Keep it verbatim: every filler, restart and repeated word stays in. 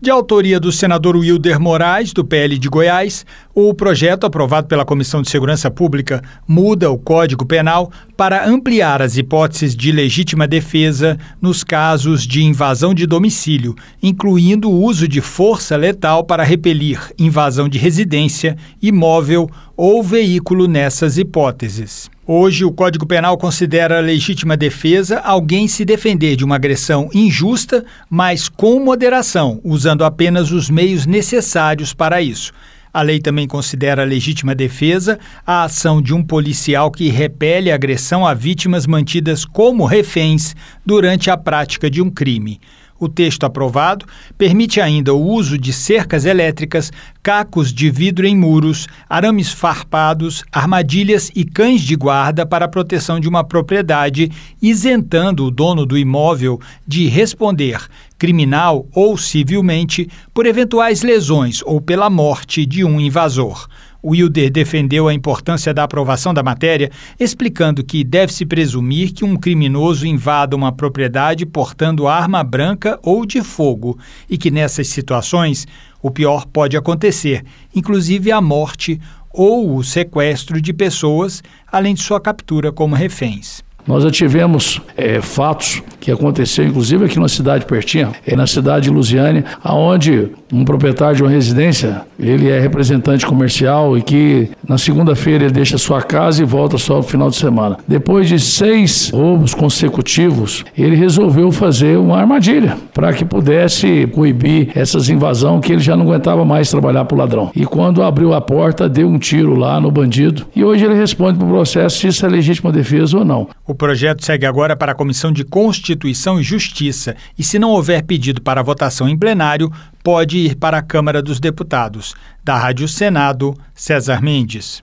De autoria do senador Wilder Moraes, do P L de Goiás, o projeto aprovado pela Comissão de Segurança Pública muda o Código Penal para ampliar as hipóteses de legítima defesa nos casos de invasão de domicílio, incluindo o uso de força letal para repelir invasão de residência, imóvel ou veículo nessas hipóteses. Hoje, o Código Penal considera legítima defesa alguém se defender de uma agressão injusta, mas com moderação, usando apenas os meios necessários para isso. A lei também considera legítima defesa a ação de um policial que repele a agressão a vítimas mantidas como reféns durante a prática de um crime. O texto aprovado permite ainda o uso de cercas elétricas, cacos de vidro em muros, arames farpados, armadilhas e cães de guarda para a proteção de uma propriedade, isentando o dono do imóvel de responder, criminal ou civilmente, por eventuais lesões ou pela morte de um invasor. Wilder defendeu a importância da aprovação da matéria, explicando que deve-se presumir que um criminoso invada uma propriedade portando arma branca ou de fogo e que nessas situações o pior pode acontecer, inclusive a morte ou o sequestro de pessoas, além de sua captura como reféns. Nós já tivemos é, fatos que aconteceram, inclusive aqui na cidade pertinho, é, na cidade de Lusiânia, onde um proprietário de uma residência, ele é representante comercial e que na segunda-feira ele deixa sua casa e volta só no final de semana. Depois de seis roubos consecutivos, ele resolveu fazer uma armadilha para que pudesse coibir essas invasões que ele já não aguentava mais trabalhar para o ladrão. E quando abriu a porta, deu um tiro lá no bandido e hoje ele responde para o processo se isso é legítima defesa ou não. O projeto segue agora para a Comissão de Constituição e Justiça e, se não houver pedido para votação em plenário, pode ir para a Câmara dos Deputados. Da Rádio Senado, César Mendes.